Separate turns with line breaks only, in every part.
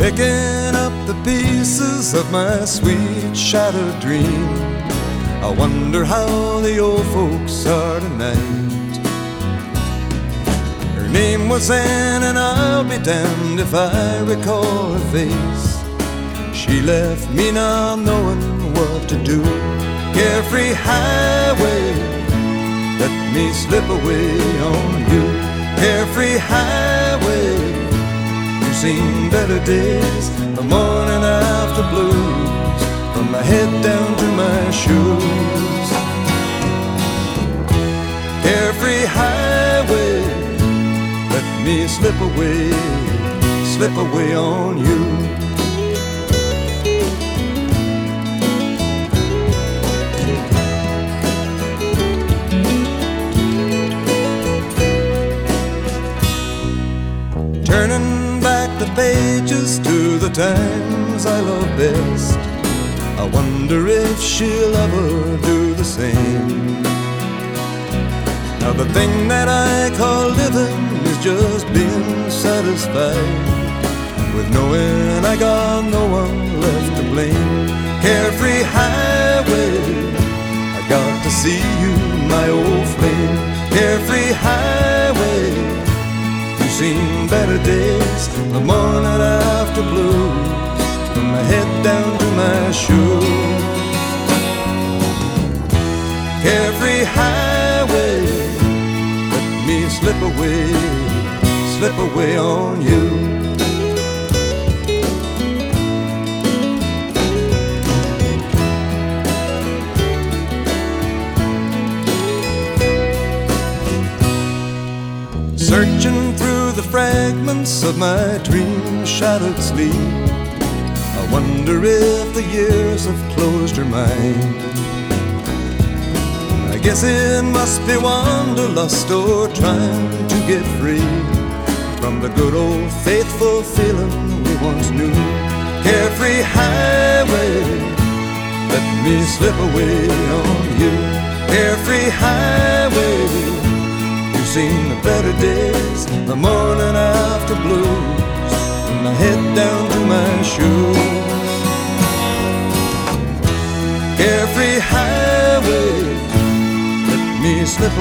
picking up the pieces of my sweet shattered dream. I wonder how the old folks are tonight. Her name was Anne, and I'll be damned if I recall her face. She left me not knowing what to do. Carefree highway, let me slip away on you. Carefree highway, you've seen better days, the morning after blues, from my head down to my shoes. Carefree highway, let me slip away on you. Turning back the pages to the times I love best, I wonder if she'll ever do the same. Now the thing that I call living is just being satisfied with knowing I got no one left to blame. Carefree highway, I got to see you, my old flame. Carefree highway, you've seen better days, the morning after blues, from my head down to my shoes. Carefree highway, let me slip away on you. Searching through the fragments of my dream-shattered sleep, I wonder if the years have closed her mind. I guess it must be wanderlust or trying to get free from the good old faithful feeling we once knew. Carefree highway, let me slip away on you. Carefree highway, you've seen the better days, the morning after blues, from my head down to my shoes. Carefree highway, let me slip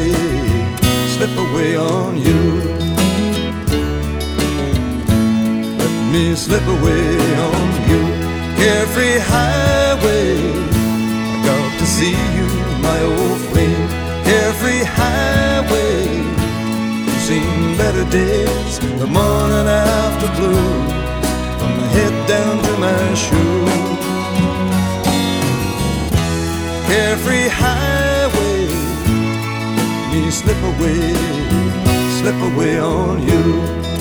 away on you. Let me slip away on you. Carefree highway, I got to see you, my old flame. Carefree highway, you've seen better days, the morning after blues, from my head down to my shoes. Carefree highway, let me slip away on you.